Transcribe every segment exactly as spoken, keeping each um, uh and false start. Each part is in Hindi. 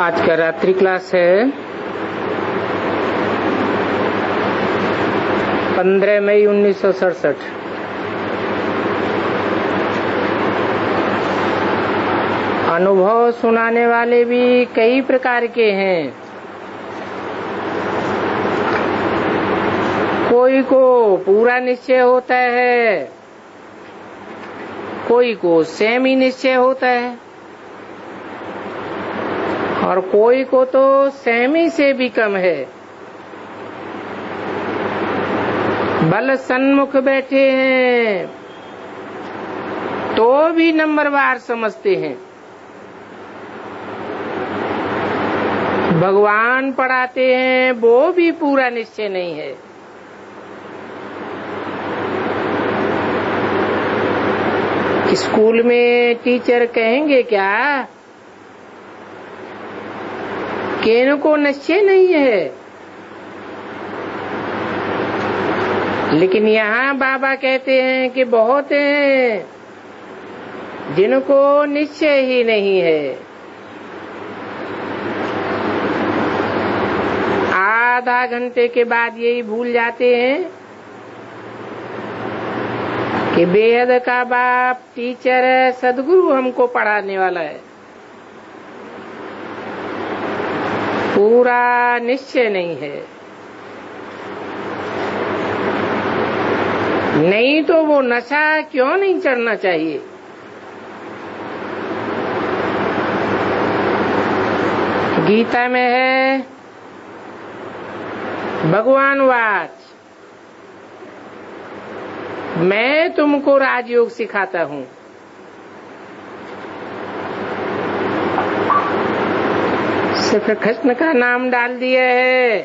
आज का रात्रि क्लास है पंद्रह मई उन्नीस सौ सड़सठ। अनुभव सुनाने वाले भी कई प्रकार के हैं। कोई को पूरा निश्चय होता है, कोई को सेमी निश्चय होता है और कोई को तो सेमी से भी कम है। बल सन्मुख बैठे हैं तो भी नंबरवार समझते हैं। भगवान पढ़ाते हैं वो भी पूरा निश्चय नहीं है। स्कूल में टीचर कहेंगे क्या कि इनको निश्चय नहीं है, लेकिन यहाँ बाबा कहते हैं कि बहुत हैं जिनको निश्चय ही नहीं है। आधा घंटे के बाद यही भूल जाते हैं कि बेहद का बाप टीचर है, सदगुरु हमको पढ़ाने वाला है। पूरा निश्चय नहीं है। नहीं तो वो नशा क्यों नहीं चढ़ना चाहिए। गीता में है भगवान वाच, मैं तुमको राजयोग सिखाता हूँ। सिर्फ कृष्ण का नाम डाल दिया है,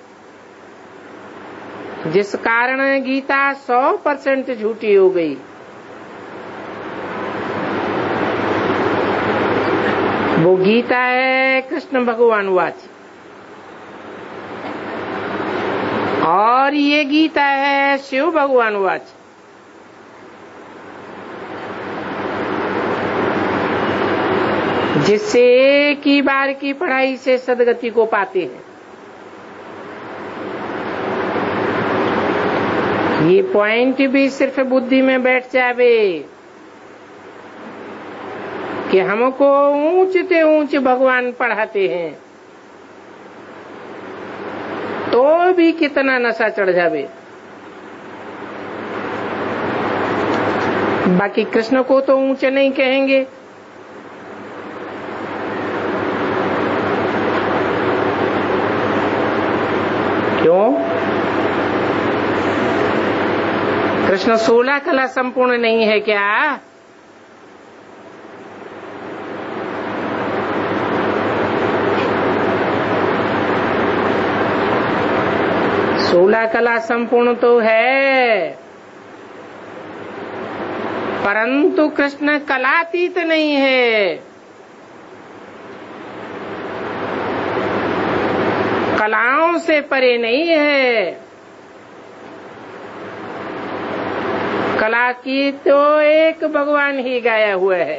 जिस कारण गीता सौ परसेंट झूठी हो गई। वो गीता है कृष्ण भगवान वाच और ये गीता है शिव भगवान वाच। जिससे एक ही बार की पढ़ाई से सदगति को पाते हैं। ये पॉइंट भी सिर्फ बुद्धि में बैठ जावे कि हमको ऊंच से ऊंच भगवान पढ़ाते हैं तो भी कितना नशा चढ़ जावे। बाकी कृष्ण को तो ऊंचे नहीं कहेंगे। क्यों? कृष्ण सोलह कला संपूर्ण नहीं है क्या? सोलह कला संपूर्ण तो है, परंतु कृष्ण कलातीत नहीं है। कलाओं से परे नहीं है। कला की तो एक भगवान ही गाया हुआ है।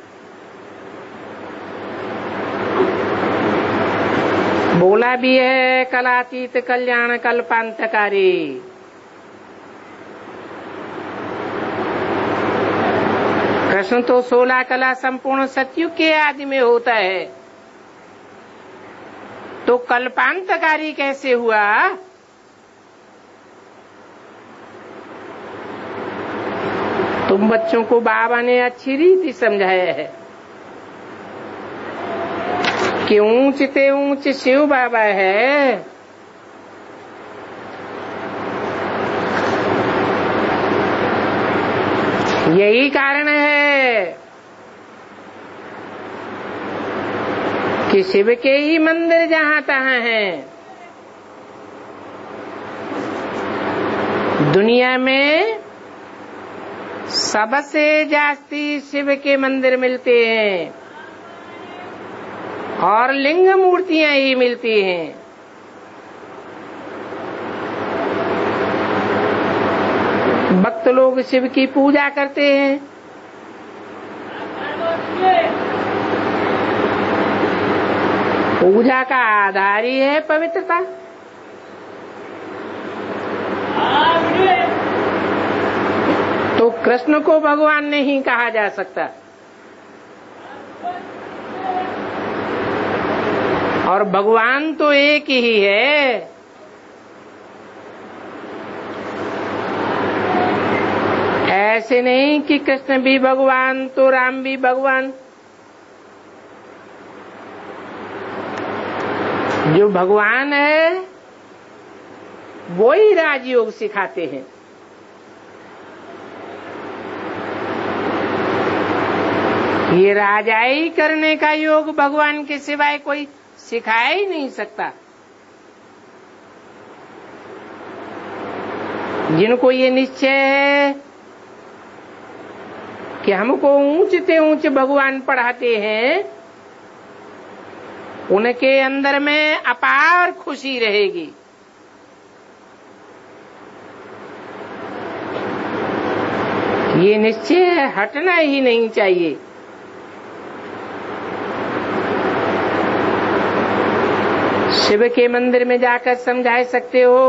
बोला भी है कलातीत कल्याण कल्पांतकारी। कृष्ण तो सोलह कला संपूर्ण सतयुग के आदि में होता है, तो कल्पांतकारी कैसे हुआ? तुम बच्चों को बाबा ने अच्छी रीति समझाया है कि ऊंच ते ऊंच शिव बाबा है। यही कारण है कि शिव के ही मंदिर जहां तहां हैं। दुनिया में सबसे जास्ती शिव के मंदिर मिलते हैं और लिंग मूर्तियां ही मिलती हैं। भक्त लोग शिव की पूजा करते हैं। पूजा का आधार ही है पवित्रता। तो कृष्ण को भगवान नहीं कहा जा सकता, और भगवान तो एक ही है। ऐसे नहीं कि कृष्ण भी भगवान तो राम भी भगवान। जो भगवान है वो ही राजयोग सिखाते हैं। ये राजाई करने का योग भगवान के सिवाय कोई सिखा ही नहीं सकता। जिनको ये निश्चय है कि हमको ऊंचते ऊंच भगवान पढ़ाते हैं, उनके अंदर में अपार खुशी रहेगी। ये निश्चय हटना ही नहीं चाहिए। शिव के मंदिर में जाकर समझा सकते हो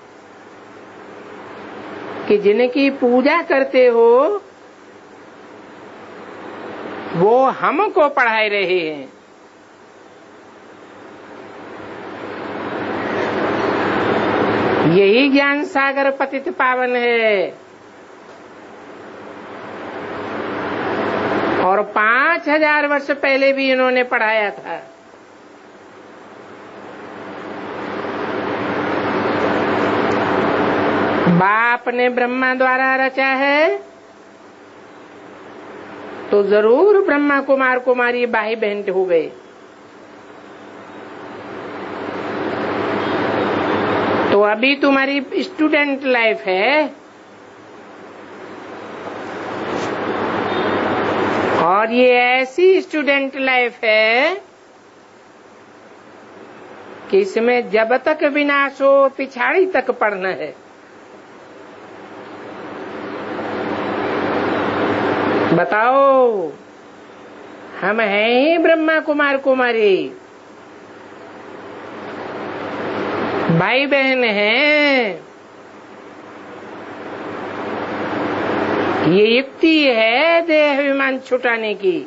कि जिनकी पूजा करते हो वो हमको पढ़ा रहे हैं। यही ज्ञान सागर पतित पावन है। और पांच हजार वर्ष पहले भी इन्होंने पढ़ाया था। बाप ने ब्रह्मा द्वारा रचा है तो जरूर ब्रह्मा कुमार कुमारी भाई बहन हो गए। तो अभी तुम्हारी स्टूडेंट लाइफ है, और ये ऐसी स्टूडेंट लाइफ है कि इसमें जब तक विनाश हो पिछाड़ी तक पढ़ना है। बताओ, हम हैं ही ब्रह्मा कुमार कुमारी, भाई बहन हैं। ये युक्ति है देह अभिमान छुटाने की।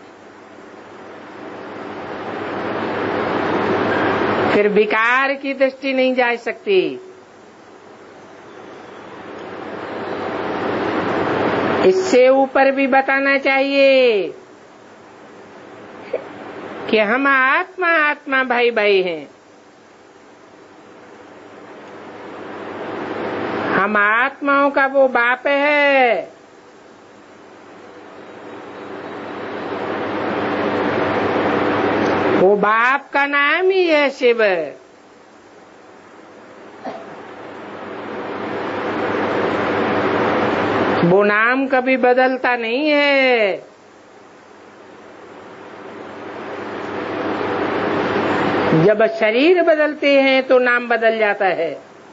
फिर विकार की दृष्टि नहीं जा सकती। इससे ऊपर भी बताना चाहिए कि हम आत्मा आत्मा भाई भाई हैं। हम आत्माओं का वो बाप है। वो बाप का नाम ही है शिव। वो नाम कभी बदलता नहीं है। जब शरीर बदलते हैं तो नाम बदल जाता है,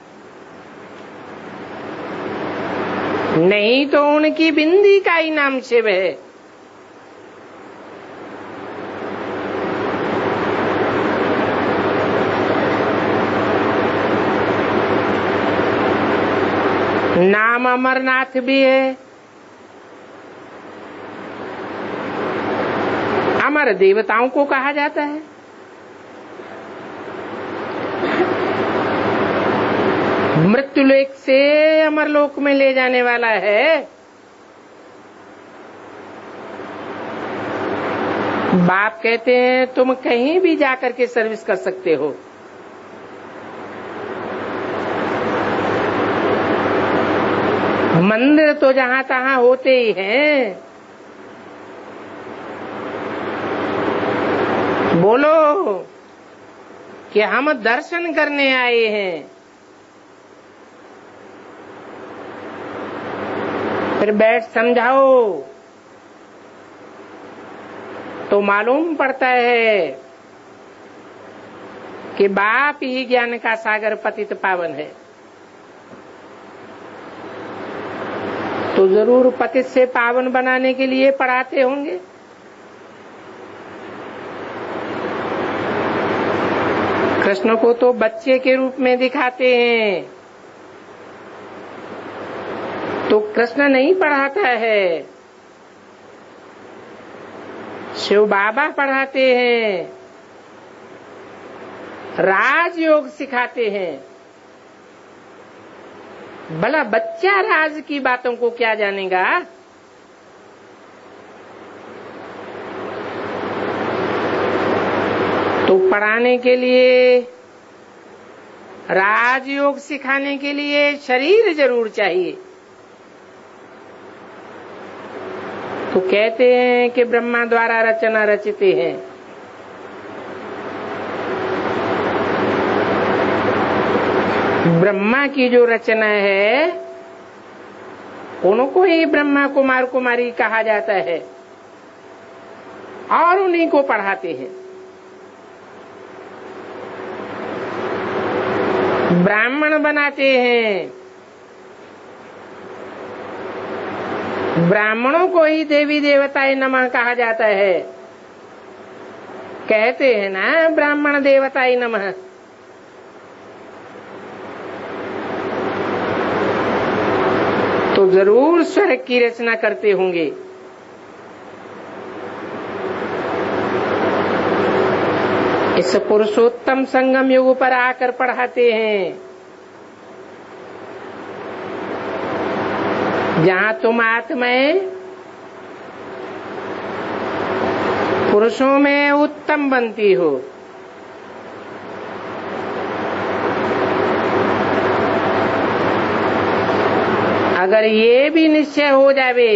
नहीं तो उनकी बिंदी का ही नाम शिव है। नाम अमरनाथ भी है, अमर देवताओं को कहा जाता है। मृत्युलोक से अमरलोक में ले जाने वाला है। बाप कहते हैं तुम कहीं भी जाकर के सर्विस कर सकते हो। मंदिर तो जहां तहां होते ही हैं। बोलो कि हम दर्शन करने आए हैं। फिर बैठ समझाओ तो मालूम पड़ता है कि बाप ही ज्ञान का सागर पतित पावन है। तो जरूर पतित से पावन बनाने के लिए पढ़ाते होंगे। कृष्ण को तो बच्चे के रूप में दिखाते हैं, तो कृष्ण नहीं पढ़ाता है, शिव बाबा पढ़ाते हैं, राजयोग सिखाते हैं। भला बच्चा राज की बातों को क्या जानेगा? तो पढ़ाने के लिए, राजयोग सिखाने के लिए शरीर जरूर चाहिए। तो कहते हैं कि ब्रह्मा द्वारा रचना रचते हैं। ब्रह्मा की जो रचना है उनको ही ब्रह्मा कुमार कुमारी कहा जाता है और उन्हीं को पढ़ाते हैं। ब्राह्मण बनाते हैं, ब्राह्मणों को ही देवी देवताए नमः कहा जाता है। कहते हैं ना ब्राह्मण देवताए नमः। तो जरूर स्वर्ग की रचना करते होंगे। इस पुरुषोत्तम संगम युग पर आकर पढ़ाते हैं, जहाँ तुम आत्माएं पुरुषों में उत्तम बनती हो। अगर ये भी निश्चय हो जावे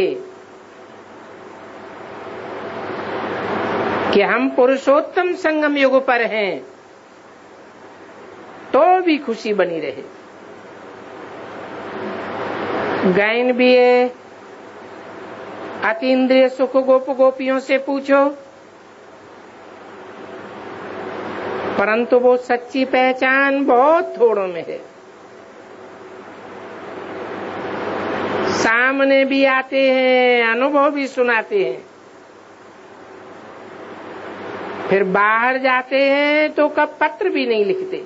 कि हम पुरुषोत्तम संगम युग पर हैं, तो भी खुशी बनी रहे। गायन भी है, अतीन्द्रिय सुख गोप गोपियों से पूछो, परंतु वो सच्ची पहचान बहुत थोड़ों में है। सामने भी आते हैं, अनुभव भी सुनाते हैं, फिर बाहर जाते हैं तो कब पत्र भी नहीं लिखते।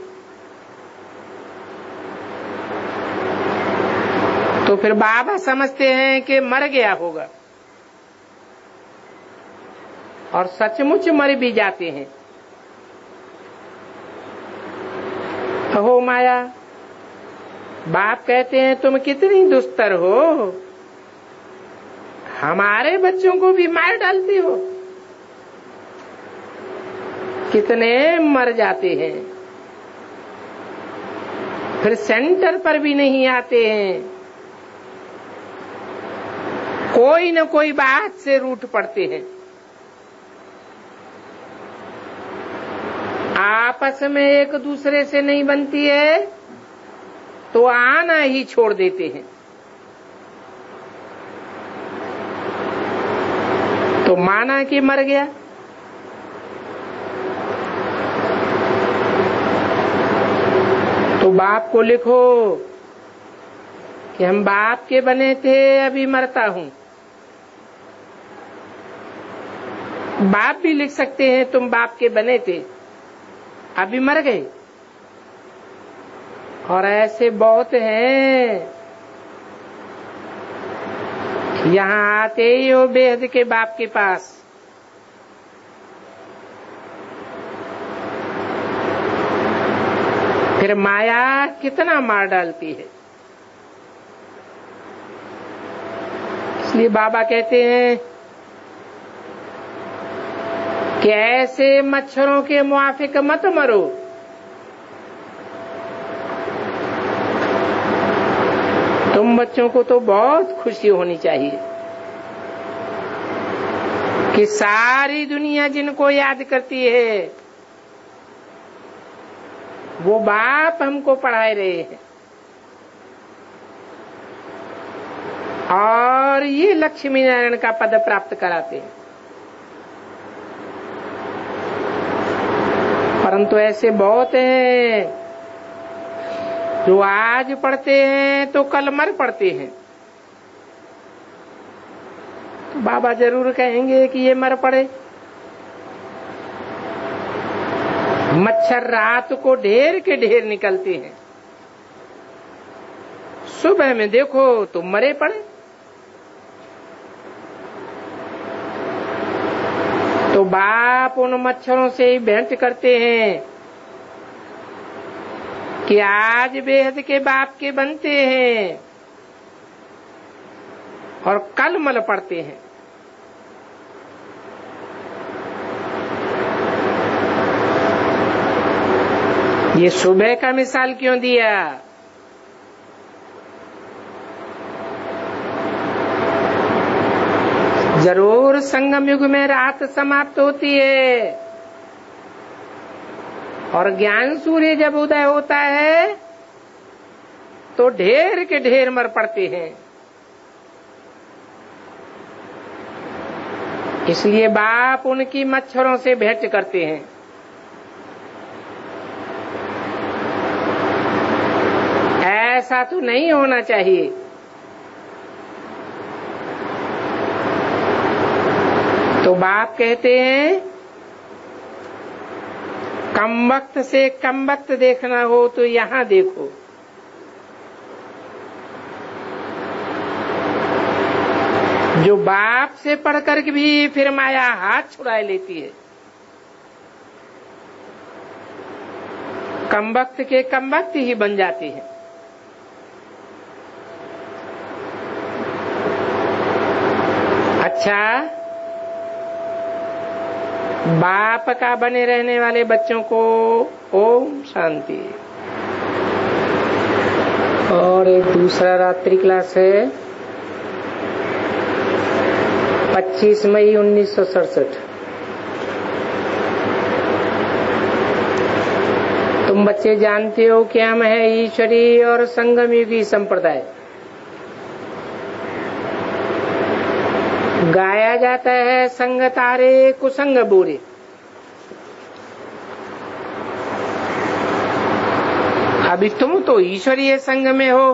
तो फिर बाबा समझते हैं कि मर गया होगा, और सचमुच मर भी जाते हैं। हो माया, बाप कहते हैं तुम कितनी दुस्तर हो, हमारे बच्चों को भी मार डालती हो। कितने मर जाते हैं, फिर सेंटर पर भी नहीं आते हैं, कोई न कोई बात से रूठ पड़ते हैं, आपस में एक दूसरे से नहीं बनती है तो आना ही छोड़ देते हैं। तो माना कि मर गया, तो बाप को लिखो कि हम बाप के बने थे, अभी मरता हूं। बाप भी लिख सकते हैं तुम बाप के बने थे, अभी मर गए। और ऐसे बहुत हैं, यहाँ आते ही हो बेहद के बाप के पास, फिर माया कितना मार डालती है। इसलिए बाबा कहते हैं कि ऐसे मच्छरों के मुआफिक मत मरो। तुम बच्चों को तो बहुत खुशी होनी चाहिए कि सारी दुनिया जिनको याद करती है वो बाप हमको पढ़ाए रहे हैं, और ये लक्ष्मी नारायण का पद प्राप्त कराते हैं। परंतु ऐसे बहुत हैं जो आज पढ़ते हैं तो कल मर पड़ते हैं। तो बाबा जरूर कहेंगे कि ये मर पड़े। मच्छर रात को ढेर के ढेर निकलते हैं, सुबह में देखो तो मरे पड़े। तो बाप उन मच्छरों से भेंट करते हैं कि आज बेहद के बाप के बनते हैं और कल मल पड़ते हैं। ये सुबह का मिसाल क्यों दिया? जरूर संगम युग में रात समाप्त होती है और ज्ञान सूर्य जब उदय होता है तो ढेर के ढेर मर पड़ते हैं। इसलिए बाप उनकी मच्छरों से भेंट करते हैं। ऐसा तो नहीं होना चाहिए। तो बाप कहते हैं कम वक्त से कम वक्त देखना हो तो यहां देखो। जो बाप से पढ़कर भी फिर माया हाथ छुड़ा लेती है। कम वक्त के कम वक्त ही बन जाती है। अच्छा, बाप का बने रहने वाले बच्चों को ओम शांति। और एक दूसरा रात्रि क्लास है पच्चीस मई उन्नीस सौ सड़सठ। तुम बच्चे जानते हो कि हम है ईश्वरी और संगम युगी संप्रदाय। गाया जाता है संग तारे कुसंग बोरे। अभी तुम तो ईश्वरीय संग में हो।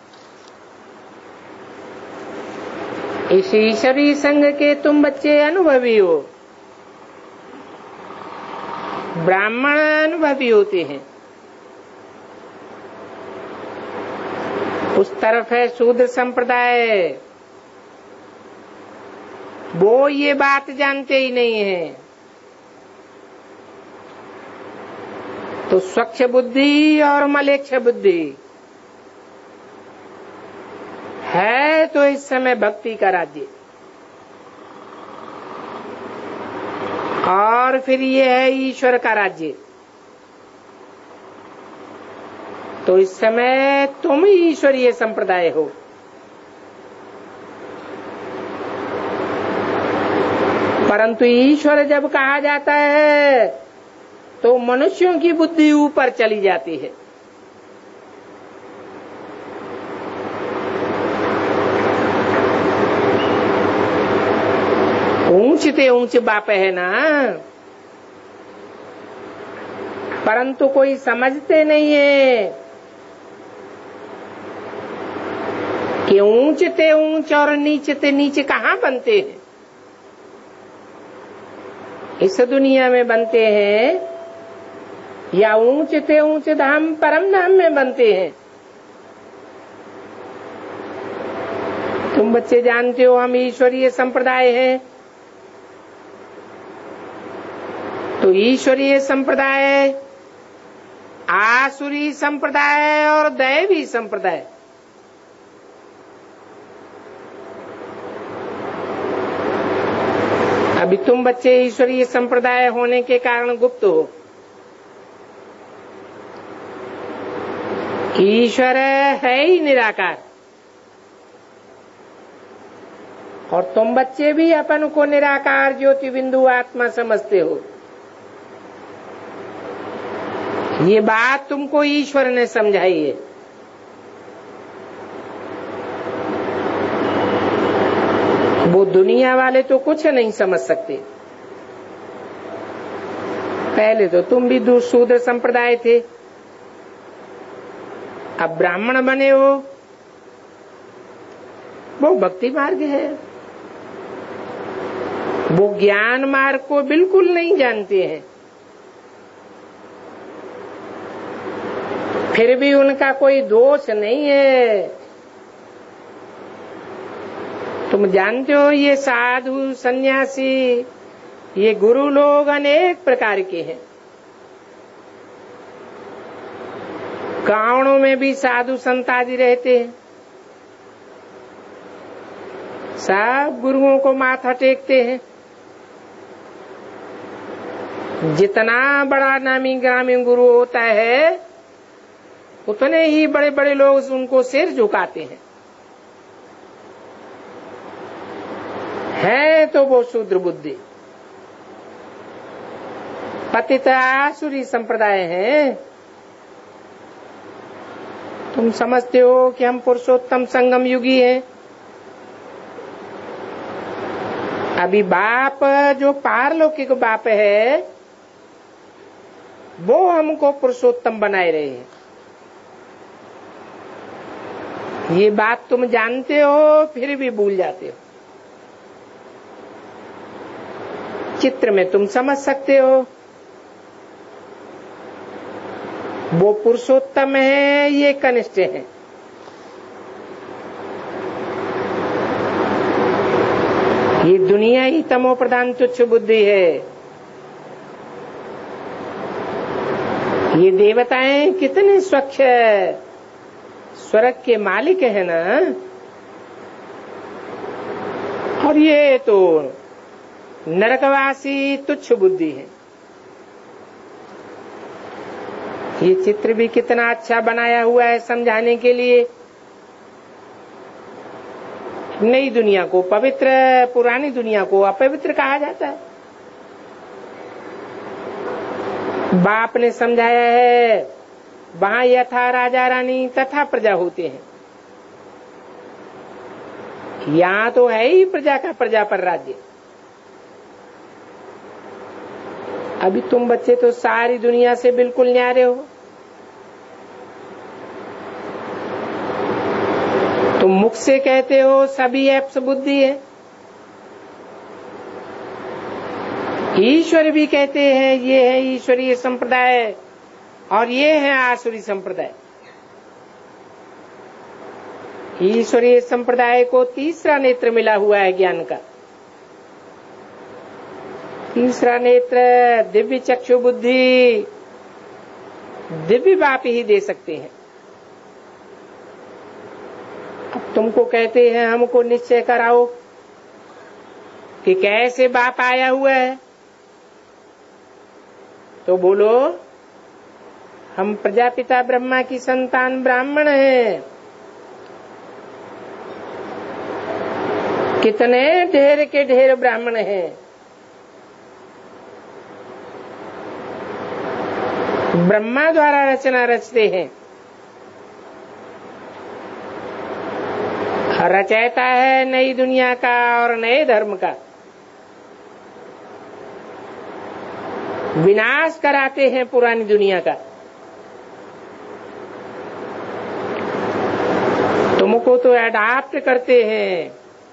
इस ईश्वरीय संग के तुम बच्चे अनुभवी हो। ब्राह्मण अनुभवी होते हैं। उस तरफ है शूद्र संप्रदाय, वो ये बात जानते ही नहीं है। तो स्वच्छ बुद्धि और मलेच्छ बुद्धि है तो इस समय भक्ति का राज्य। और फिर ये है ईश्वर का राज्य। तो इस समय तुम ईश्वरीय संप्रदाय हो। परंतु ईश्वर जब कहा जाता है तो मनुष्यों की बुद्धि ऊपर चली जाती है। ऊंचते ऊंच बाप है ना, परंतु कोई समझते नहीं है कि ऊंचते ऊंच और नीचते नीच कहाँ बनते हैं। इस दुनिया में बनते हैं या ऊंचते ऊंच धाम परम धाम में बनते हैं। तुम बच्चे जानते हो हम ईश्वरीय संप्रदाय हैं। तो ईश्वरीय संप्रदाय, आसुरी संप्रदाय और दैवी संप्रदाय, अभी तुम बच्चे ईश्वरीय संप्रदाय होने के कारण गुप्त हो। ईश्वर है ही निराकार और तुम बच्चे भी अपन को निराकार ज्योति बिंदु आत्मा समझते हो। ये बात तुमको ईश्वर ने समझाई है। वो दुनिया वाले तो कुछ नहीं समझ सकते। पहले तो तुम भी शूद्र संप्रदाय थे, अब ब्राह्मण बने हो। वो भक्ति मार्ग है। वो ज्ञान मार्ग को बिल्कुल नहीं जानते हैं। फिर भी उनका कोई दोष नहीं है। तुम जानते हो ये साधु सन्यासी ये गुरु लोग अनेक प्रकार के हैं। गांवों में भी साधु संत आदि रहते हैं, सब गुरुओं को माथा टेकते हैं। जितना बड़ा नामी ग्रामी गुरु होता है उतने ही बड़े बड़े लोग उनको सिर झुकाते हैं। है तो वो शूद्र बुद्धि, पतित आसुरी संप्रदाय है। तुम समझते हो कि हम पुरुषोत्तम संगम युगी हैं। अभी बाप जो पारलौकिक बाप है वो हमको पुरुषोत्तम बनाए रहे हैं। ये बात तुम जानते हो फिर भी भूल जाते हो। चित्र में तुम समझ सकते हो वो पुरुषोत्तम है, ये कनिष्ठ है। ये दुनिया ही तमो प्रधान तुच्छ बुद्धि है। ये देवताएं कितने स्वच्छ स्वर्ग के मालिक है ना, और ये तो नरकवासी तुच्छ बुद्धि है। ये चित्र भी कितना अच्छा बनाया हुआ है समझाने के लिए। नई दुनिया को पवित्र, पुरानी दुनिया को अपवित्र कहा जाता है। बाप ने समझाया है वहां यथा राजा रानी तथा प्रजा होते हैं। यहाँ तो है ही प्रजा का प्रजा पर राज्य। अभी तुम बच्चे तो सारी दुनिया से बिल्कुल न्यारे हो। तुम मुख से कहते हो सभी एप्स बुद्धि है, ईश्वर भी कहते हैं ये है ईश्वरीय संप्रदाय और ये है आसुरी संप्रदाय। ईश्वरीय संप्रदाय को तीसरा नेत्र मिला हुआ है ज्ञान का। तीसरा नेत्र दिव्य चक्षु बुद्धि दिव्य बाप ही दे सकते हैं। अब तुमको कहते हैं हमको निश्चय कराओ कि कैसे बाप आया हुआ है, तो बोलो हम प्रजापिता ब्रह्मा की संतान ब्राह्मण हैं। कितने ढेर के ढेर ब्राह्मण हैं। ब्रह्मा द्वारा रचना रचते हैं। रचयिता है नई दुनिया का और नए धर्म का। विनाश कराते हैं पुरानी दुनिया का। तुमको तो अडॉप्ट करते हैं।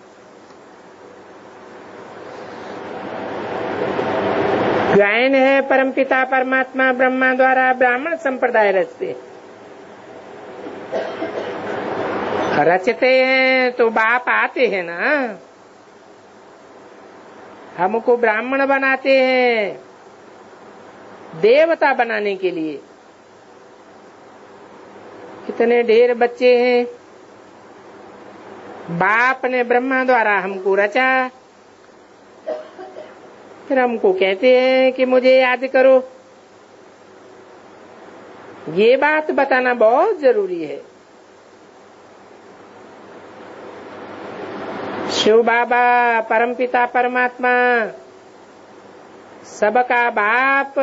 गायन है परमपिता परमात्मा ब्रह्मा द्वारा ब्राह्मण संप्रदाय रचते रचते हैं तो बाप आते हैं ना, हमको ब्राह्मण बनाते हैं देवता बनाने के लिए। कितने ढेर बच्चे हैं। बाप ने ब्रह्मा द्वारा हमको रचा, फिर हमको कहते हैं कि मुझे याद करो। ये बात बताना बहुत जरूरी है। शिव बाबा परमपिता परमात्मा सबका बाप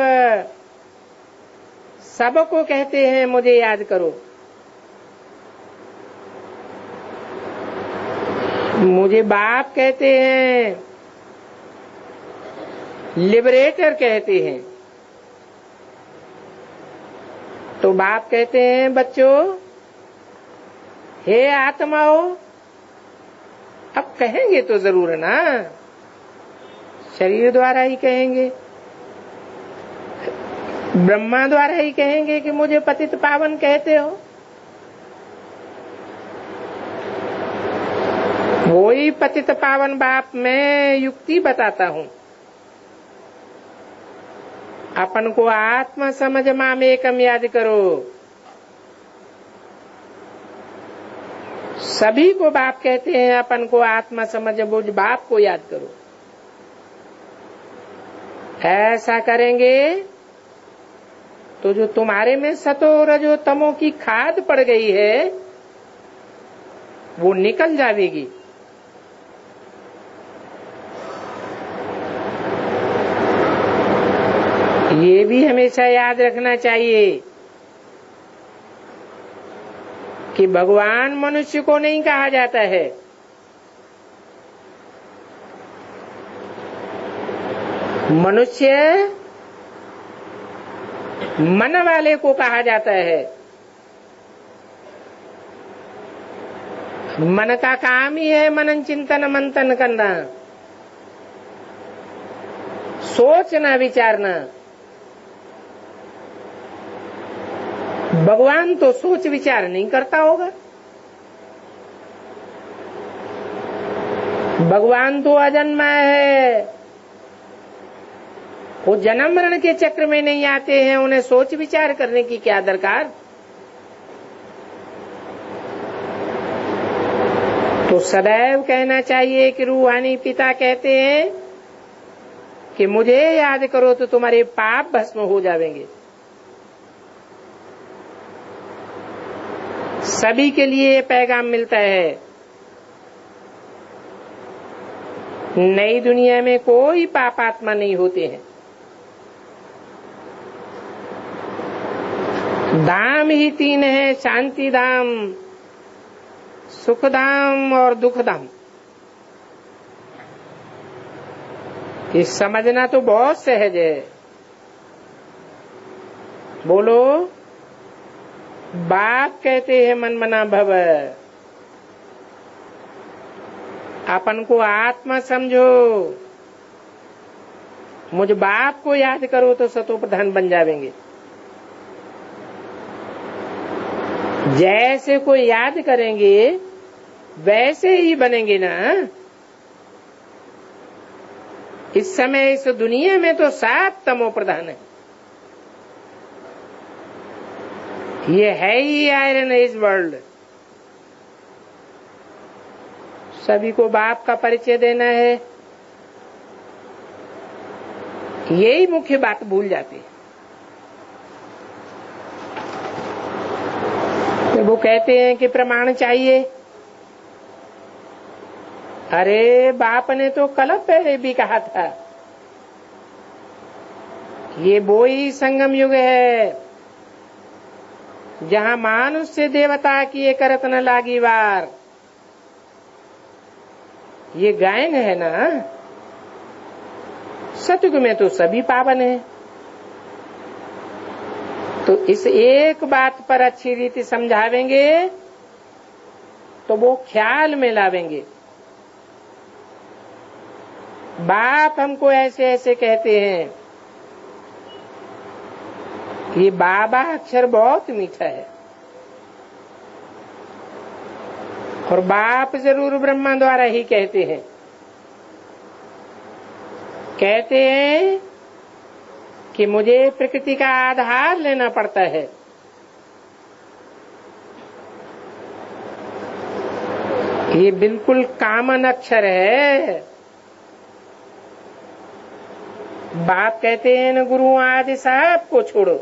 सबको कहते हैं मुझे याद करो। मुझे बाप कहते हैं, लिबरेटर कहते हैं। तो बाप कहते हैं बच्चों, हे आत्माओं, अब कहेंगे तो जरूर ना, शरीर द्वारा ही कहेंगे। ब्रह्मा द्वारा ही कहेंगे कि मुझे पतित पावन कहते हो। वही पतित पावन बाप मैं युक्ति बताता हूं। अपन को आत्मा समझ माम एकम याद करो। सभी को बाप कहते हैं, अपन को आत्मा समझ बुझ बाप को याद करो। ऐसा करेंगे तो जो तुम्हारे में सतो रजो तमो की खाद पड़ गई है वो निकल जाएगी। ये भी हमेशा याद रखना चाहिए कि भगवान मनुष्य को नहीं कहा जाता है, मनुष्य मन वाले को कहा जाता है। मन का काम ही है मनन चिंतन मंथन करना, सोचना विचारना। भगवान तो सोच विचार नहीं करता होगा। भगवान तो अजन्मा है, वो जन्म मरण के चक्र में नहीं आते हैं, उन्हें सोच विचार करने की क्या दरकार। तो सदैव कहना चाहिए कि रूहानी पिता कहते हैं कि मुझे याद करो तो तुम्हारे पाप भस्म हो जाएंगे। सभी के लिए ये पैगाम मिलता है। नई दुनिया में कोई पापात्मा नहीं होते हैं। धाम ही तीन है, शांति धाम, सुख धाम और दुख धाम। ये समझना तो बहुत सहज है। बोलो, बाप कहते हैं मन मना भव। अपन को आत्मा समझो, मुझ बाप को याद करो तो सतो प्रधान बन जाएंगे। जैसे कोई याद करेंगे वैसे ही बनेंगे ना। इस समय इस दुनिया में तो सात तमो प्रधान है। ये है ही आयरन एज वर्ल्ड। सभी को बाप का परिचय देना है, यही मुख्य बात भूल जाती है। तो वो कहते हैं कि प्रमाण चाहिए। अरे बाप ने तो कल पहले भी कहा था, ये वो ही संगम युग है जहां मानुष से देवता किए करत न लागी वार। ये गायन है ना। सतयुग में तो सभी पावन है। तो इस एक बात पर अच्छी रीति समझावेंगे तो वो ख्याल में लावेंगे। बाप हमको ऐसे ऐसे कहते हैं। ये बाबा अक्षर बहुत मीठा है और बाप जरूर ब्रह्मा द्वारा ही कहते हैं। कहते हैं कि मुझे प्रकृति का आधार लेना पड़ता है। ये बिल्कुल कॉमन अक्षर है। बाप कहते हैं न गुरु आदि साहब को छोड़ो,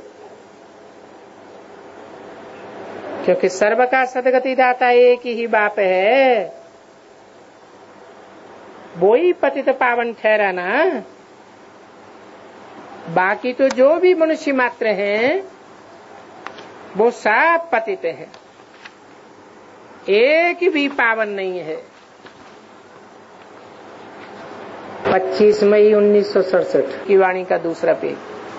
क्योंकि सर्व का सदगति दाता एक ही बाप है। वो ही पतित पावन ठहरा ना। बाकी तो जो भी मनुष्य मात्र हैं वो सब पतित हैं, एक भी पावन नहीं है। पच्चीस मई उन्नीस सौ सड़सठ की वाणी का दूसरा पेज।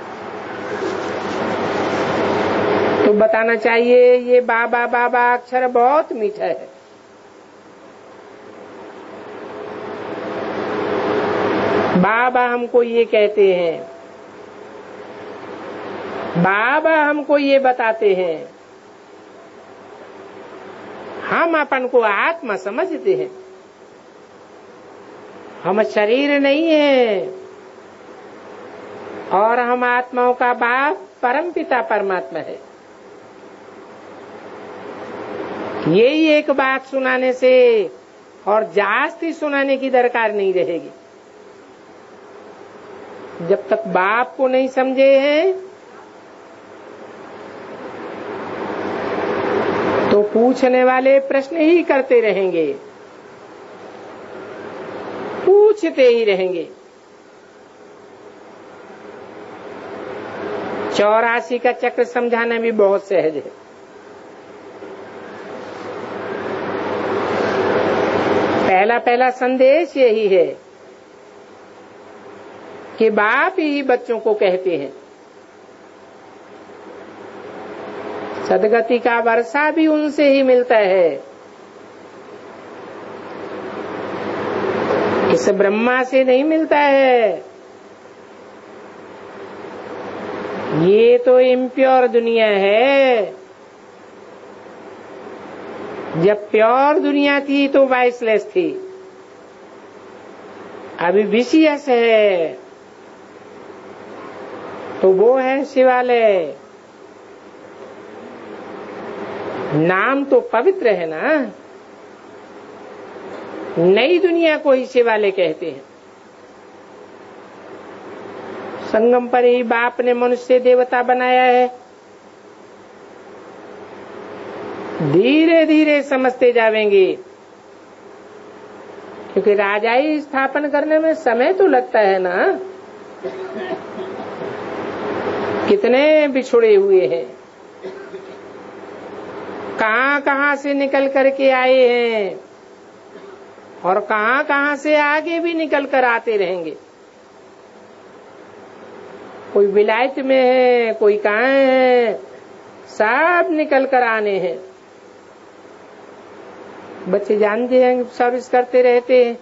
तो बताना चाहिए ये बाबा बाबा अक्षर बहुत मीठा है। बाबा हमको ये कहते हैं बाबा हमको ये बताते हैं, हम अपन को आत्मा समझते हैं, हम शरीर नहीं है और हम आत्माओं का बाप परम पिता परमात्मा है। यही एक बात सुनाने से और जास्ती सुनाने की दरकार नहीं रहेगी। जब तक बाप को नहीं समझे हैं तो पूछने वाले प्रश्न ही करते रहेंगे, पूछते ही रहेंगे। चौरासी का चक्र समझाना भी बहुत सहज है। पहला पहला संदेश यही है कि बाप ही बच्चों को कहते हैं, सदगति का वर्षा भी उनसे ही मिलता है। इस ब्रह्मा से नहीं मिलता है। ये तो इम्प्योर दुनिया है। जब प्योर दुनिया थी तो वाइसलेस थी, अभी विशियस है तो वो है शिवालय। नाम तो पवित्र है ना। नई दुनिया को ही शिवालय कहते हैं। संगम पर ही बाप ने मनुष्य देवता बनाया है। धीरे धीरे समझते जावेंगे, क्योंकि राजाई स्थापन करने में समय तो लगता है ना। कितने बिछुड़े हुए हैं, कहां कहां से निकल करके आए हैं और कहां कहां से आगे भी निकल कर आते रहेंगे। कोई विलायत में है, कोई कहां है, सब निकल कर आने हैं। बच्चे जानते हैं, सर्विस करते रहते हैं।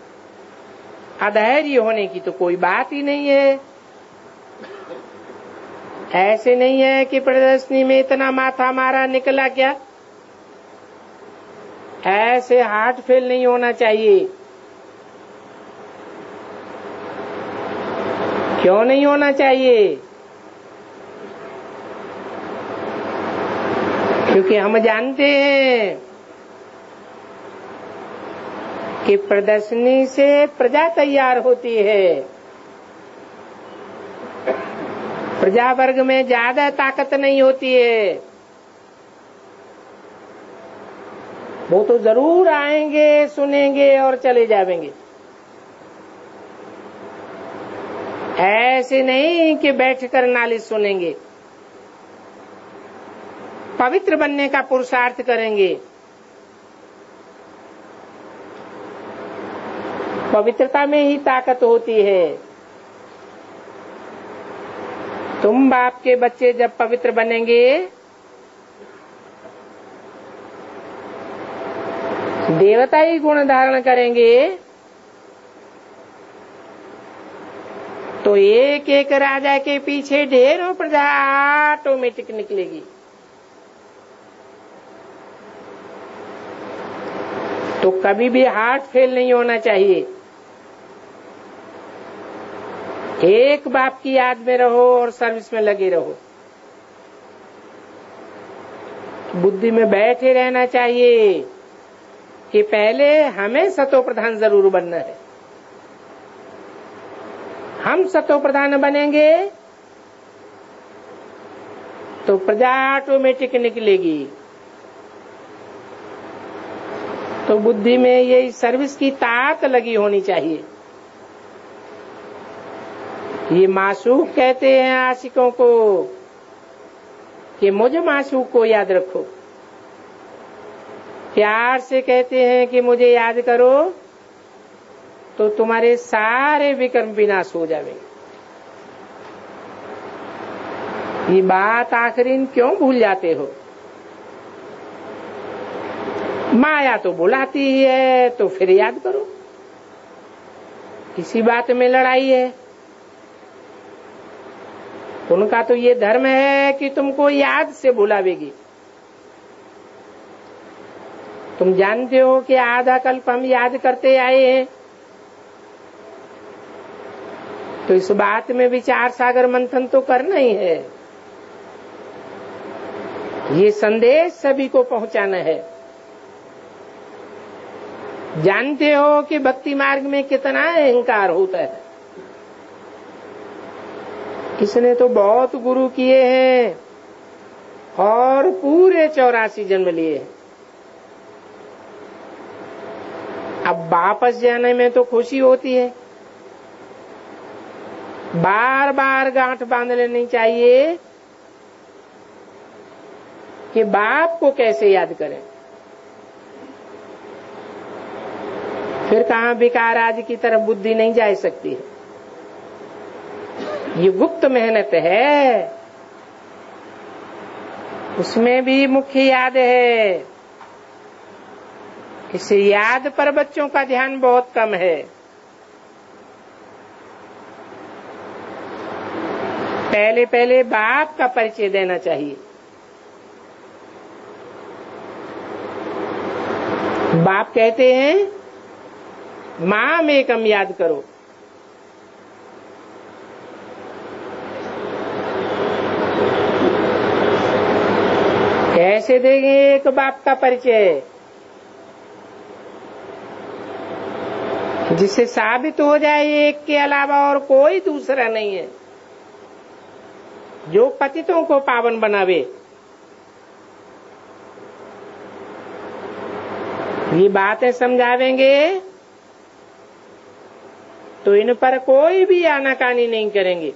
अधैर्य होने की तो कोई बात ही नहीं है। ऐसे नहीं है कि प्रदर्शनी में इतना माथा मारा निकला क्या। ऐसे हार्ट फेल नहीं होना चाहिए। क्यों नहीं होना चाहिए? क्योंकि हम जानते हैं कि प्रदर्शनी से प्रजा तैयार होती है। प्रजा वर्ग में ज्यादा ताकत नहीं होती है। वो तो जरूर आएंगे, सुनेंगे और चले जाएंगे। ऐसे नहीं कि बैठकर नालिश सुनेंगे। पवित्र बनने का पुरुषार्थ करेंगे। पवित्रता में ही ताकत होती है। तुम बाप के बच्चे जब पवित्र बनेंगे, देवता ही गुण धारण करेंगे, तो एक एक राजा के पीछे ढेरों प्रजा ऑटोमेटिक निकलेगी। तो कभी भी हार्ट फेल नहीं होना चाहिए। एक बाप की याद में रहो और सर्विस में लगे रहो। बुद्धि में बैठे रहना चाहिए कि पहले हमें सतो प्रधान जरूर बनना है। हम सतो प्रधान बनेंगे तो प्रजा ऑटोमेटिक निकलेगी। तो बुद्धि में ये सर्विस की तात लगी होनी चाहिए। ये मासूक कहते हैं आशिकों को कि मुझे मासूक को याद रखो। प्यार से कहते हैं कि मुझे याद करो तो तुम्हारे सारे विकर्म विनाश हो जाएंगे। ये बात आखिरी क्यों भूल जाते हो? माया तो बुलाती ही है, तो फिर याद करो। इसी बात में लड़ाई है। उनका तो ये धर्म है कि तुमको याद से बुलावेगी। तुम जानते हो कि आधा कल्प हम याद करते आए हैं, तो इस बात में विचार सागर मंथन तो करना ही है। ये संदेश सभी को पहुंचाना है। जानते हो कि भक्ति मार्ग में कितना अहंकार होता है। इसने तो बहुत गुरु किए हैं और पूरे चौरासी जन्म लिए हैं। अब वापस जाने में तो खुशी होती है, बार बार गांठ बांध लेनी चाहिए कि बाप को कैसे याद करें। फिर कहां विकार आदि की तरफ बुद्धि नहीं जा सकती है। ये गुप्त मेहनत है, उसमें भी मुख्य याद है। इस याद पर बच्चों का ध्यान बहुत कम है। पहले पहले बाप का परिचय देना चाहिए। बाप कहते हैं माम एकम याद करो। कैसे देंगे एक बाप का परिचय? जिससे साबित हो जाए एक के अलावा और कोई दूसरा नहीं है जो पतितों को पावन बनावे। ये बातें समझावेंगे तो इन पर कोई भी आनाकानी नहीं करेंगे।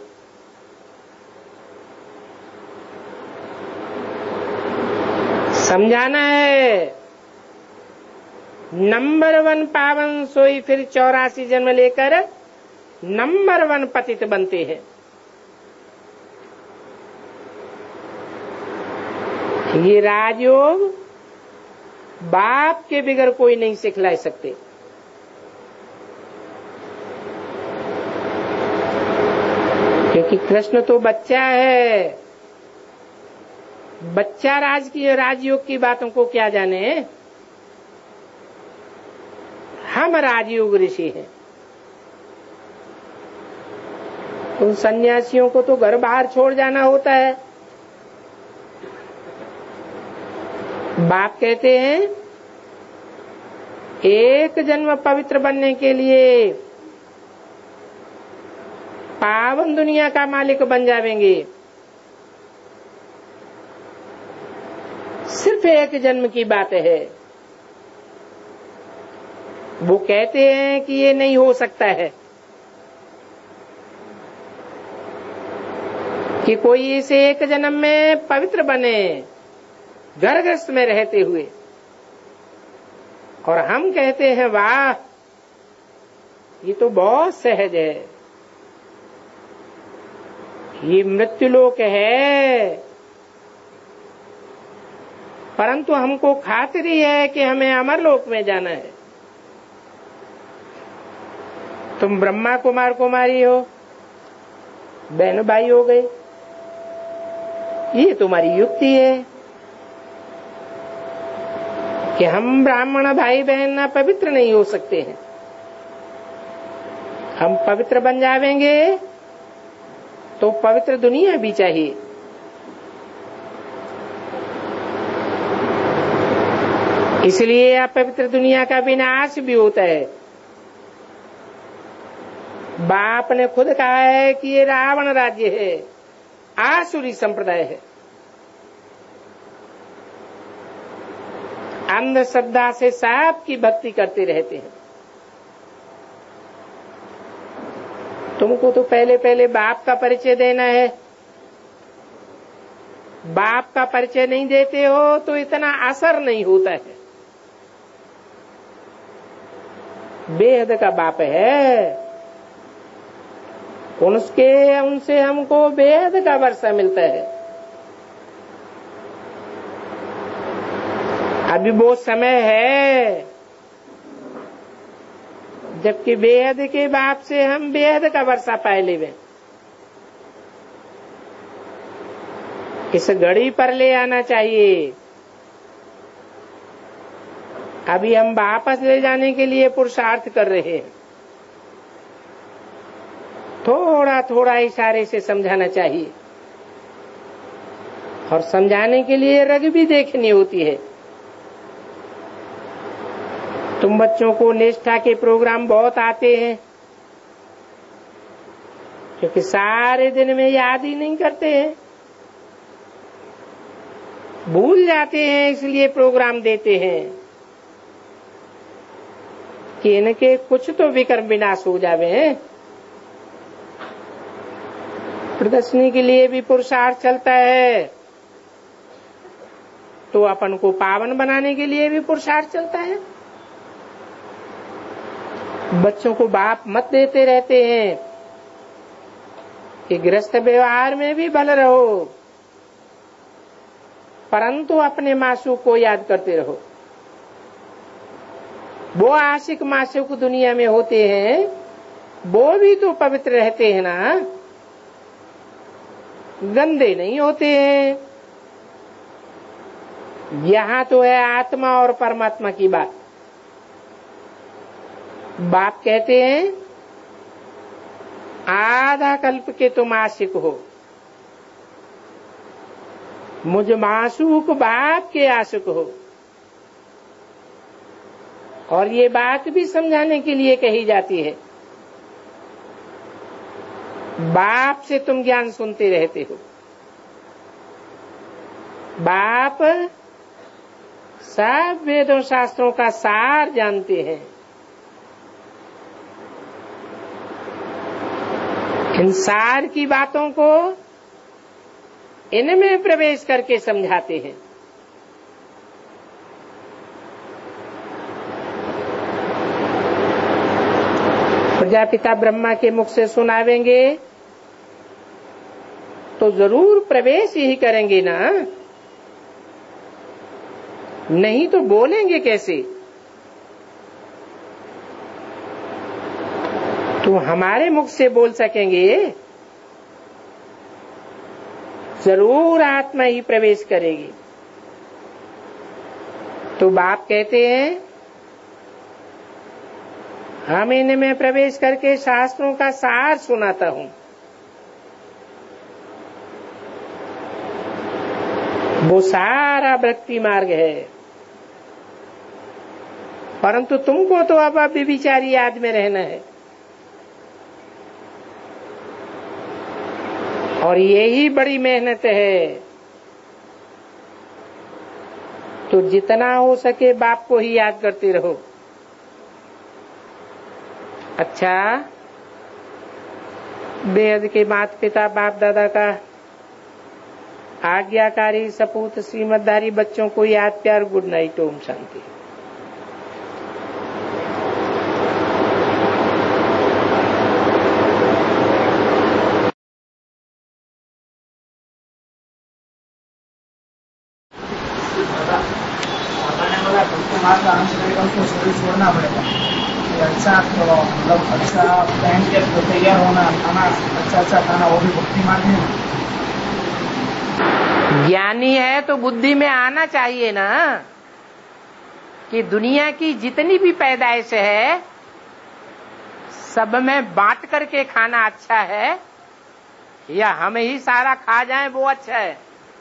समझाना है नंबर वन पावन सोई फिर चौरासी जन्म लेकर नंबर वन पतित बनते हैं। ये राजयोग बाप के बिगर कोई नहीं सिखला सकते। क्योंकि कृष्ण तो बच्चा है, बच्चा राज की राजयोग की बातों को क्या जाने। हम राजयोग ऋषि हैं। उन सन्यासियों को तो घर बाहर छोड़ जाना होता है। बाप कहते हैं एक जन्म पवित्र बनने के लिए पावन दुनिया का मालिक बन जाएंगे। सिर्फ एक जन्म की बात है। वो कहते हैं कि ये नहीं हो सकता है कि कोई इस एक जन्म में पवित्र बने घर गृहस्थ में रहते हुए। और हम कहते हैं वाह, ये तो बहुत सहज है, ये मृत्युलोक है। परंतु हमको खातिरी है कि हमें अमरलोक में जाना है। तुम ब्रह्मा कुमार कुमारी हो, बहन भाई हो गए, ये तुम्हारी युक्ति है कि हम ब्राह्मण भाई बहन ना पवित्र नहीं हो सकते हैं। हम पवित्र बन जाएंगे तो पवित्र दुनिया भी चाहिए। इसलिए अपवित्र दुनिया का विनाश भी होता है। बाप ने खुद कहा है कि ये रावण राज्य है, आसुरी संप्रदाय है। अंधश्रद्धा से सांप की भक्ति करते रहते हैं। तुमको तो पहले पहले बाप का परिचय देना है। बाप का परिचय नहीं देते हो तो इतना असर नहीं होता है। बेहद का बाप है, उनके उनसे हमको बेहद का वर्षा मिलता है। अभी वो समय है जबकि बेहद के बाप से हम बेहद का वर्षा पाए लेवे। इस घड़ी पर ले आना चाहिए। अभी हम वापस ले जाने के लिए पुरुषार्थ कर रहे हैं। थोड़ा थोड़ा इशारे से समझाना चाहिए, और समझाने के लिए रग भी देखनी होती है। तुम बच्चों को निष्ठा के प्रोग्राम बहुत आते हैं, क्योंकि सारे दिन में याद ही नहीं करते हैं, भूल जाते हैं, इसलिए प्रोग्राम देते हैं कि इनके कुछ तो विकर्म विनाश हो जावे। प्रदर्शनी के लिए भी पुरुषार्थ चलता है, तो अपन को पावन बनाने के लिए भी पुरुषार्थ चलता है। बच्चों को बाप मत देते रहते हैं कि गृहस्थ व्यवहार में भी भले रहो, परंतु अपने मासूक को याद करते रहो। वो आशिक मासूक दुनिया में होते हैं, वो भी तो पवित्र रहते हैं ना, गंदे नहीं होते हैं। यहाँ तो है आत्मा और परमात्मा की बात। बाप कहते हैं आधा कल्प के तुम आशिक हो, मुझ मासूक बाप के आशिक हो। और ये बात भी समझाने के लिए कही जाती है। बाप से तुम ज्ञान सुनते रहते हो, बाप सब वेदों शास्त्रों का सार जानते हैं। इन सार की बातों को इनमें प्रवेश करके समझाते हैं। प्रजापिता ब्रह्मा के मुख से सुनावेंगे तो जरूर प्रवेश ही करेंगे ना, नहीं तो बोलेंगे कैसे। तो हमारे मुख से बोल सकेंगे, जरूर आत्मा ही प्रवेश करेगी। तो बाप कहते हैं हम इनमें प्रवेश करके शास्त्रों का सार सुनाता हूं। वो सारा भक्ति मार्ग है, परंतु तुमको तो अब अब विचारी याद में रहना है, और यही बड़ी मेहनत है। तो जितना हो सके बाप को ही याद करते रहो। अच्छा, बेहद के माता पिता बाप दादा का आज्ञाकारी सपूत श्रीमतधारी बच्चों को याद प्यार, गुड नाइट, ओम शांति। छोड़ना पड़ेगा, अच्छा मतलब अच्छा पहन के तैयार होना, खाना अच्छा अच्छा खाना, वो भी भक्ति मार्ग है। ज्ञानी है तो बुद्धि में आना चाहिए ना कि दुनिया की जितनी भी पैदाइश है सब में बांट करके खाना अच्छा है, या हम ही सारा खा जाएं वो अच्छा है।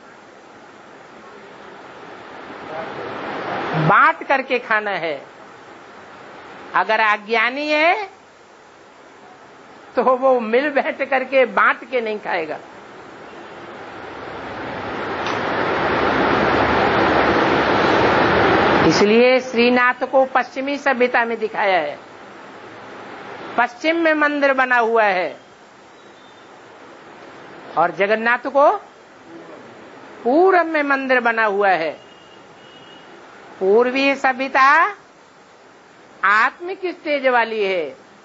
बांट करके खाना है। अगर अज्ञानी है तो वो मिल बैठ करके बांट के नहीं खाएगा। इसलिए श्रीनाथ को पश्चिमी सभ्यता में दिखाया है। पश्चिम में मंदिर बना हुआ है और जगन्नाथ को पूरब में मंदिर बना हुआ है। पूर्वी सभ्यता आत्मिक स्टेज वाली है,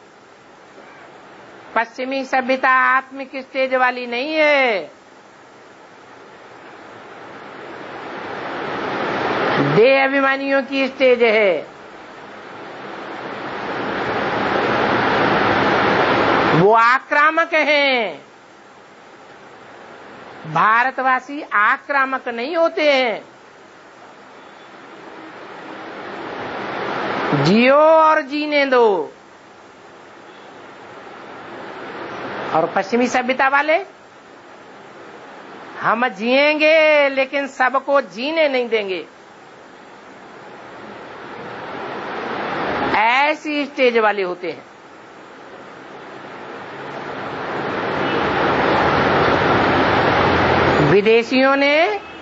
पश्चिमी सभ्यता आत्मिक स्टेज वाली नहीं है। देह अभिमानियों की स्टेज है। वो आक्रामक हैं, भारतवासी आक्रामक नहीं होते हैं। जियो और जीने दो। और पश्चिमी सभ्यता वाले, हम जिएंगे लेकिन सबको जीने नहीं देंगे। ऐसी स्टेज वाले होते हैं। विदेशियों ने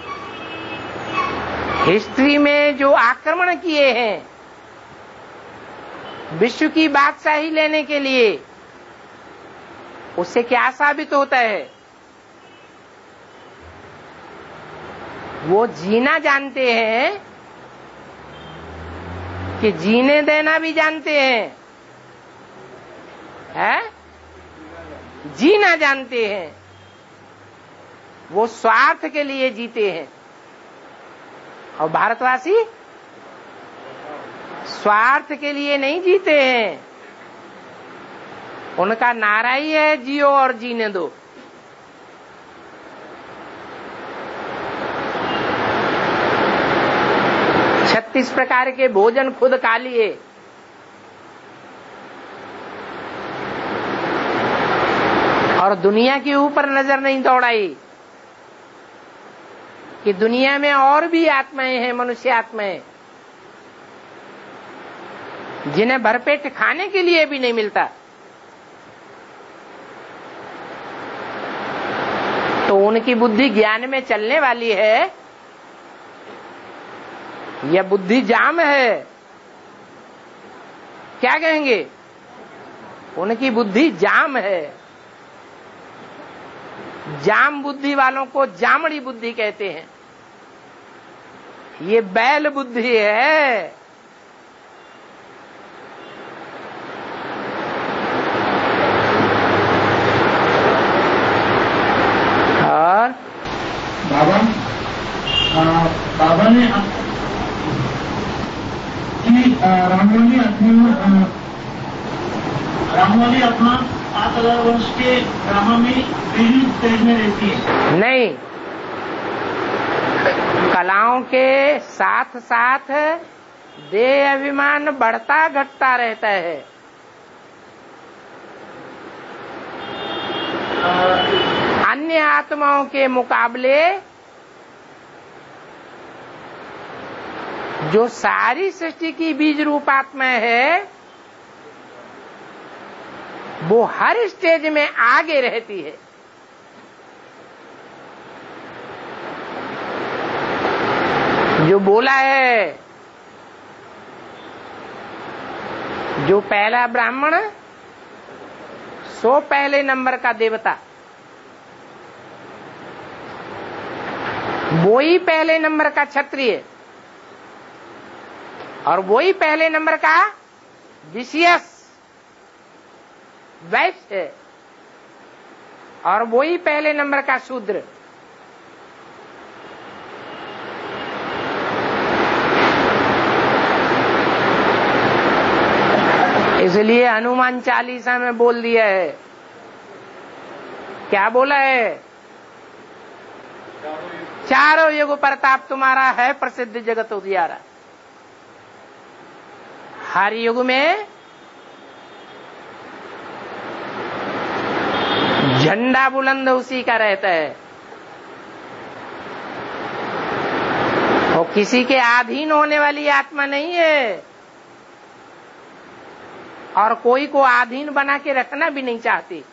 हिस्ट्री में जो आक्रमण किए हैं विश्व की बादशाही लेने के लिए, उससे क्या साबित होता है? वो जीना जानते हैं कि जीने देना भी जानते हैं, है? जीना जानते हैं। वो स्वार्थ के लिए जीते हैं। और भारतवासी स्वार्थ के लिए नहीं जीते हैं। उनका नारा ही है जियो और जीने दो। छत्तीस प्रकार के भोजन खुद खा लिए। और दुनिया के ऊपर नजर नहीं दौड़ाई कि दुनिया में और भी आत्माएं हैं, मनुष्य आत्माएं, जिन्हें भरपेट खाने के लिए भी नहीं मिलता। तो उनकी बुद्धि ज्ञान में चलने वाली है या बुद्धि जाम है? क्या कहेंगे? उनकी बुद्धि जाम है। जाम बुद्धि वालों को जामड़ी बुद्धि कहते हैं। ये बैल बुद्धि है। और बाबा आ, बाबा ने कि रामवाली अपना रामवाली अपना सात हजार वर्ष के ड्रामा में पहली स्टेज में रहती है। नहीं, कलाओं के साथ साथ देह अभिमान बढ़ता घटता रहता है। अन्य आत्माओं के मुकाबले जो सारी सृष्टि की बीज रूप आत्मा है वो हर स्टेज में आगे रहती है। जो बोला है, जो पहला ब्राह्मण सो पहले नंबर का देवता, वो ही पहले नंबर का क्षत्रिय और वो ही पहले नंबर का विशियस वैश्य और वो ही पहले नंबर का शूद्र। इसलिए हनुमान चालीसा में बोल दिया है। क्या बोला है? चारों युग प्रताप तुम्हारा है प्रसिद्ध जगत उजियारा। हर युग में झंडा बुलंद उसी का रहता है। वो किसी के अधीन होने वाली आत्मा नहीं है और कोई को अधीन बना के रखना भी नहीं चाहती।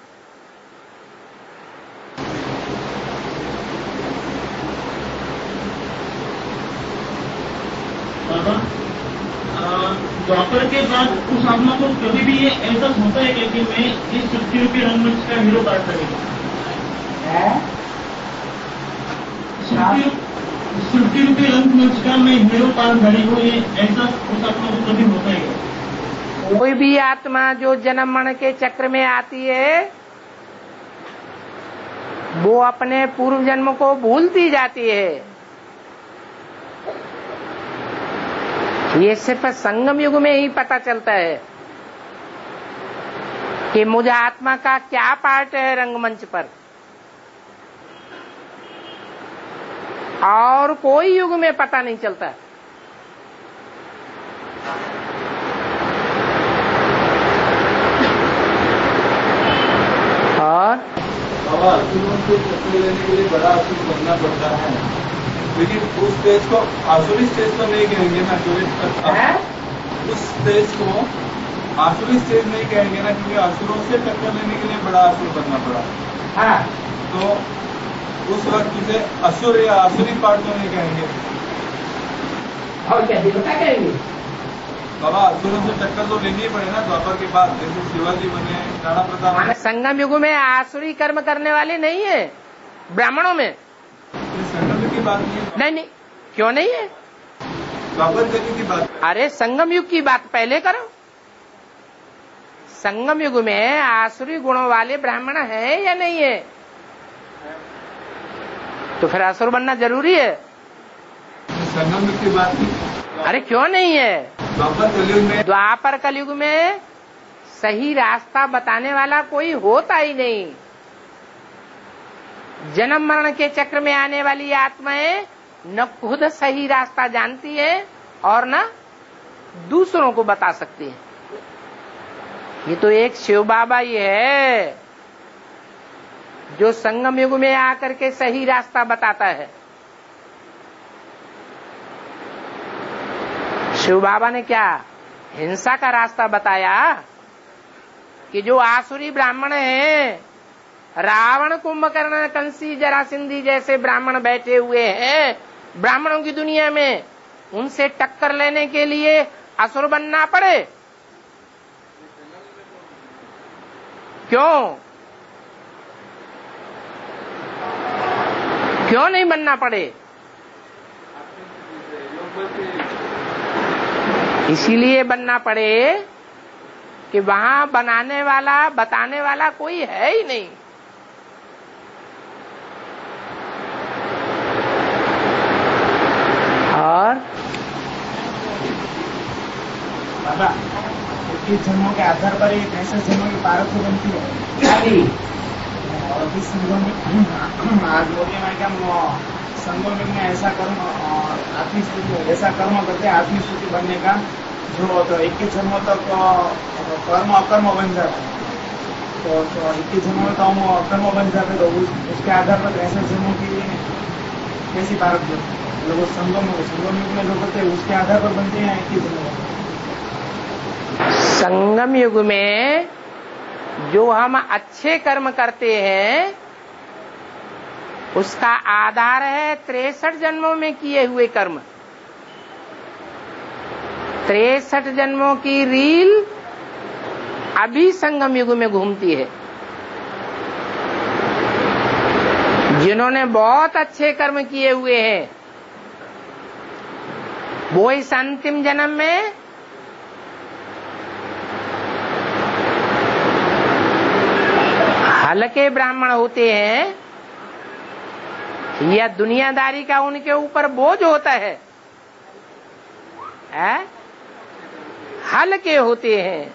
बाबा, द्वापर के बाद उस आत्मा को कभी भी ये एहसास होता है कि मैं इस सृष्टि रूपी रंगमंच का हीरो पार्ट करेगा? सृष्टि रूपी रंगमंच का मैं हीरो पार्ट धरी हूँ, ये एहसास उस आत्मा को कभी होता है? कोई भी आत्मा जो जन्म मरण के चक्र में आती है वो अपने पूर्व जन्म को भूलती जाती है। ये सिर्फ संगम युग में ही पता चलता है कि मुझे आत्मा का क्या पार्ट है रंगमंच पर। और कोई युग में पता नहीं चलता। और बाबा असुरों से टक्कर लेने के लिए बड़ा असुर बनना पड़ता है, लेकिन उस स्टेज को आसुरी स्टेज तो नहीं कहेंगे ना, क्योंकि उस स्टेज को आसुरी स्टेज नहीं कहेंगे ना, क्योंकि असुरों से टक्कर लेने के लिए बड़ा असुर बनना पड़ा। हाँ, तो उस वक्त उसे असुर या आसुरी पार्ट तो नहीं कहेंगे। और क्या देवता कहेंगे? बाबा असुरों से टक्कर तो लेनी ही पड़े ना द्वापर के बाद, जैसे शिवाजी बने, राणा प्रताप। संगम युग में आसुरी कर्म करने वाले नहीं है ब्राह्मणों में। संगम युग की बात नहीं है। नहीं नहीं, क्यों नहीं है? द्वापर कली की बात। अरे संगम युग की बात पहले करो। संगम युग में आसुरी गुणों वाले ब्राह्मण हैं या नहीं है? तो फिर असुर बनना जरूरी है। संगम युग की बात नहीं। अरे क्यों नहीं है? द्वापर कलयुग में द्वापर कलयुग में सही रास्ता बताने वाला कोई होता ही नहीं। जन्म मरण के चक्र में आने वाली आत्माएं न खुद सही रास्ता जानती है और न दूसरों को बता सकती है। ये तो एक शिव बाबा ही है जो संगम युग में आकर के सही रास्ता बताता है। शिव बाबा ने क्या हिंसा का रास्ता बताया कि जो आसुरी ब्राह्मण हैं, रावण, कुंभकर्ण, कंसी, जरासिंधी जैसे ब्राह्मण बैठे हुए हैं ब्राह्मणों की दुनिया में, उनसे टक्कर लेने के लिए असुर बनना पड़े? क्यों क्यों नहीं बनना पड़े? इसीलिए बनना पड़े कि वहां बनाने वाला बताने वाला कोई है ही नहीं। और बाबा इक्कीस जन्मों के आधार पर एक ऐसे जन्मों की पारख बनती है। और इस संगम में आज मोदी में क्या संगम में ऐसा कर्म आत्मी स्तुति ऐसा कर्म करते आत्मी स्तुति बनने का जो तो इक्कीस जन्मों तक कर्म अकर्म बन जाता है। तो, तो इक्कीस जन्मों तो हम अकर्म बन जाते, तो उस, उसके आधार पर ऐसे जन्मों के लिए कैसी पारख लोग संगम संगम युग में जो करते हैं उसके आधार पर बनते हैं इक्कीस जन्मों। संगम युग में जो हम अच्छे कर्म करते हैं उसका आधार है तिरसठ जन्मों में किए हुए कर्म। तिरसठ जन्मों की रील अभी संगम युग में घूमती है। जिन्होंने बहुत अच्छे कर्म किए हुए हैं वो इस अंतिम जन्म में हल्के ब्राह्मण होते हैं या दुनियादारी का उनके ऊपर बोझ होता है, है? हल्के होते हैं,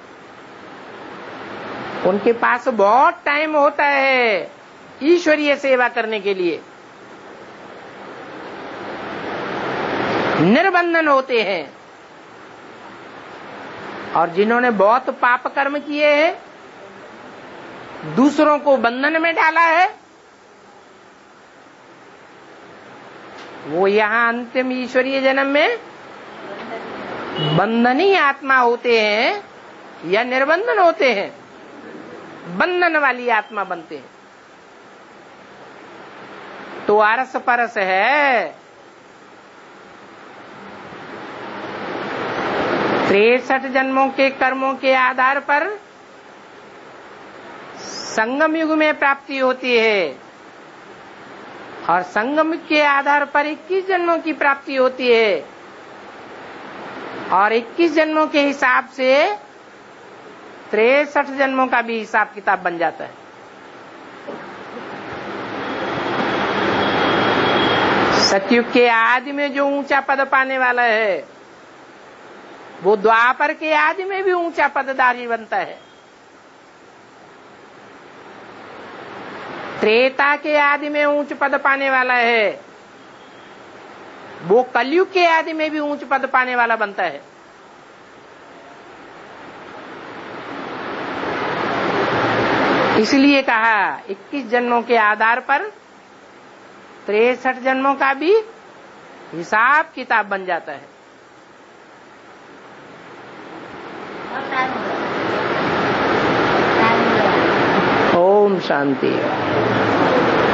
उनके पास बहुत टाइम होता है ईश्वरीय सेवा करने के लिए। निर्बंधन होते हैं। और जिन्होंने बहुत पाप कर्म किए हैं, दूसरों को बंधन में डाला है, वो यहाँ अंतिम ईश्वरीय जन्म में बंधनी आत्मा होते हैं या निर्बंधन होते हैं? बंधन वाली आत्मा बनते हैं। तो अरस परस है। तिरसठ जन्मों के कर्मों के आधार पर संगम युग में प्राप्ति होती है और संगम के आधार पर इक्कीस जन्मों की प्राप्ति होती है और इक्कीस जन्मों के हिसाब से तिरसठ जन्मों का भी हिसाब किताब बन जाता है। सतयुग के आदि में जो ऊंचा पद पाने वाला है वो द्वापर के आदि में भी ऊंचा पदधारी बनता है। त्रेता के आदि में ऊंच पद पाने वाला है वो कलयुग के आदि में भी ऊंच पद पाने वाला बनता है। इसलिए कहा इक्कीस जन्मों के आधार पर तिरसठ जन्मों का भी हिसाब किताब बन जाता है। ओम शांति।